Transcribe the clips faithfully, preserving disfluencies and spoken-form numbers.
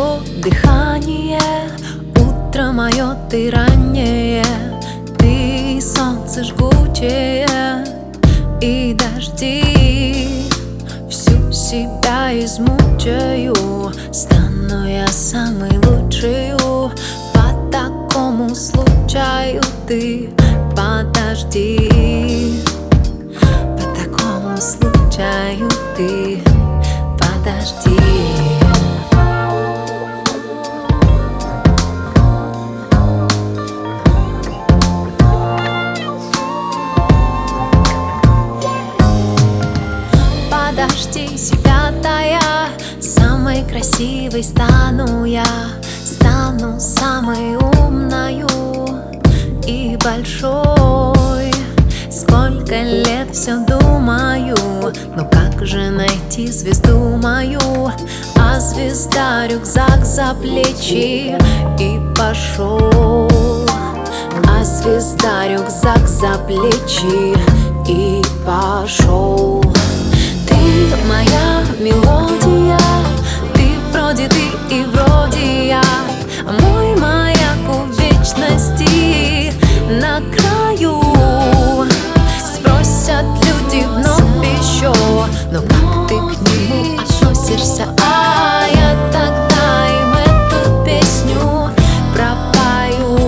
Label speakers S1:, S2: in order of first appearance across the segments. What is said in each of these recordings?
S1: мое дыхание, утро мое, ты раннее, ты солнце жгучее и дожди. Всю себя измучаю, стану я самой лучшую. По такому случаю ты подожди. По такому случаю ты подожди. Подожди себя, тая, самой красивой стану я, стану самой умною и большой. Сколько лет все думаю, но как же найти звезду мою? А звезда рюкзак за плечи и пошел. А звезда рюкзак за плечи и пошел. Ты моя мелодия, ты вроде ты и вроде я, мой маяк у вечности на краю. Спросят люди вновь еще, но как ты к нему относишься? А я тогда им эту песню пропою.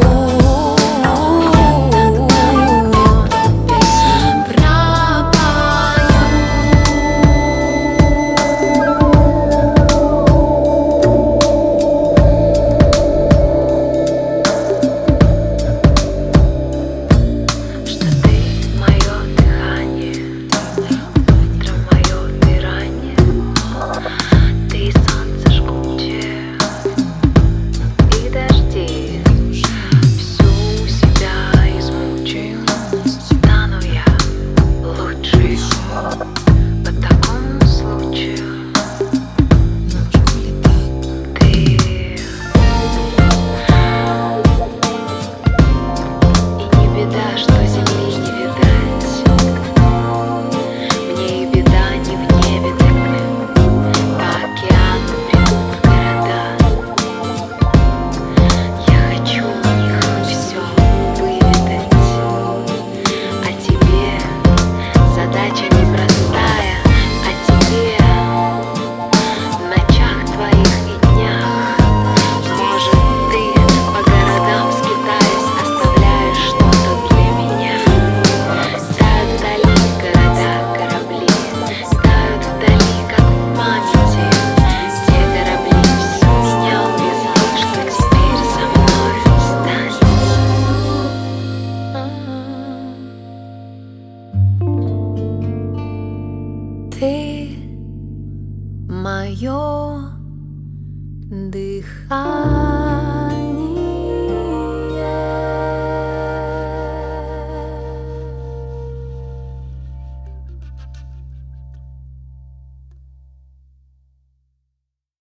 S1: Ты мое дыхание.